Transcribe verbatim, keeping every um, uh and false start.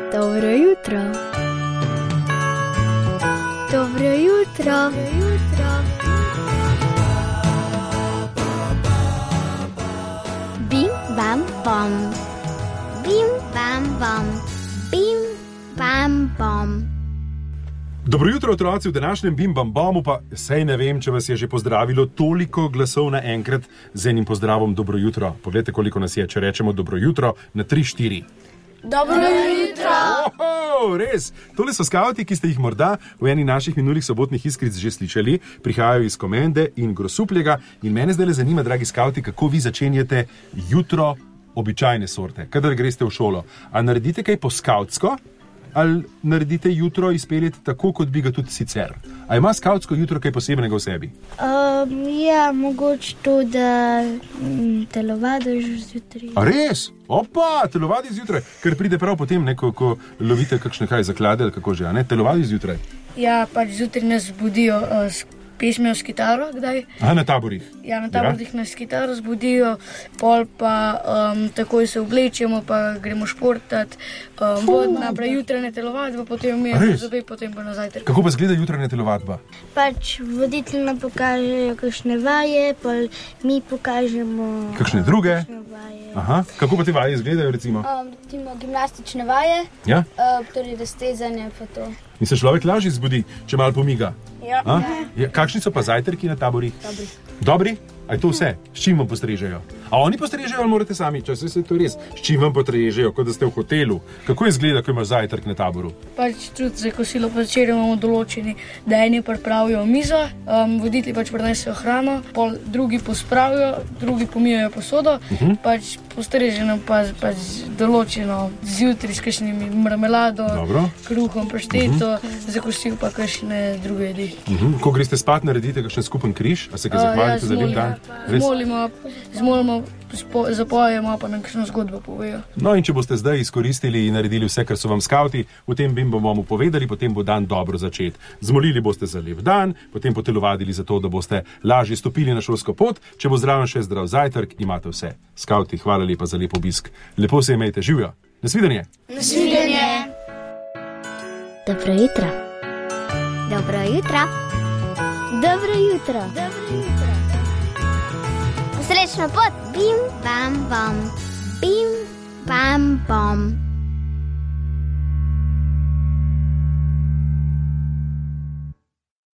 Dobro jutro. Dobro jutro. Bim, bam, bom. Bim, bam, bom. Bim, bam, bom. Dobro jutro, otroci, v današnjem Bim Bam Bomu, pa sej ne vem, če vas je že pozdravilo toliko glasov naenkrat z enim pozdravom dobro jutro. Poglejte, koliko nas je, če rečemo dobro jutro na tri štiri. Dobro jutro. Oho, res, tole so skavti, ki ste jih morda v eni naših minulih sobotnih iskric že slišali, prihajajo iz Komende in Grosupljega in mene zdaj le zanima, dragi skavti, kako vi začenjate jutro običajne sorte, kadar greste v šolo. A naredite kaj po skavtsko? Ali naredite jutro, izpeljete tako, kot bi ga tudi sicer? A ima skavtsko jutro kaj posebnega v sebi? Um, ja, mogoče to, da mm, telovadiš zjutraj. A res? Opa, telovadi zjutraj, ker pride prav potem, ne, ko, ko lovite kakšne kaj zaklade ali kako že, a ne? Telovadi zjutraj. Ja, pač zjutraj nas budijo uh, s pesmijo s kitaro, kdaj? A, na taborih? Ja, na taborih ja. Nas kitaro zbudijo, pol pa um, takoj se oblečemo, pa gremo športat, um, vod naprej jutranje telovadba, potem umijemo zobe, potem pa na zajtrk. Kako pa zgleda jutranja telovadba? Pač voditelj nam pokažejo kakšne vaje, pol mi pokažemo kakšne druge? Kakšne vaje. Aha, kako pa te vaje izgledajo recimo? Um, recimo gimnastične vaje, ja? uh, torej raztezanje pa to. In se človek lažje zbudi, če malo pomiga? Ja. Ja, kakšni so pa zajtrki na taborih? Dobri. Dobri? A je to vse? S čim vam postrežejo? A oni postrežejo ali morate sami? Če se to res, s čim vam postrežejo, kot da ste v hotelu? Kako izgleda, ko imaš zajtrk na taboru? Pač tudi za kosilo pa večer imamo določeni, da eni pripravijo mizo, um, voditelji pač prinesejo hrano, pol drugi pospravijo, drugi pomijajo posodo, uh-huh. pač postreženo pa pač določeno zjutraj s kakšnimi marmelado, Dobro. kruhom, pašteto, uh-huh. za kosilo pa kakšne druge jedi. Uh-huh. Ko greste spat, naredite kakšen skupen križ, a se ga zahvalite uh, ja, za lep dan? Zmolimo, zmolimo, zapojemo, pa nam kakšno zgodbo povejo. No in če boste zdaj izkoristili in naredili vse, kar so vam skavti, potem bim bomo povedali, potem bo dan dobro začet. Zmolili boste za lep dan, potem potelovadili za to, da boste lažje stopili na šolsko pot, če bo zraven še zdrav zajtrk, imate vse. Skavti, hvala lepa za lep obisk. Lepo se imejte, živijo. Nasvidenje. Nasvidenje. Dobro jutro. Dobro jutro. Dobro jutro. Dobro jutro. Srečno pot. Bim, bam, bom. Bim, bam, bom.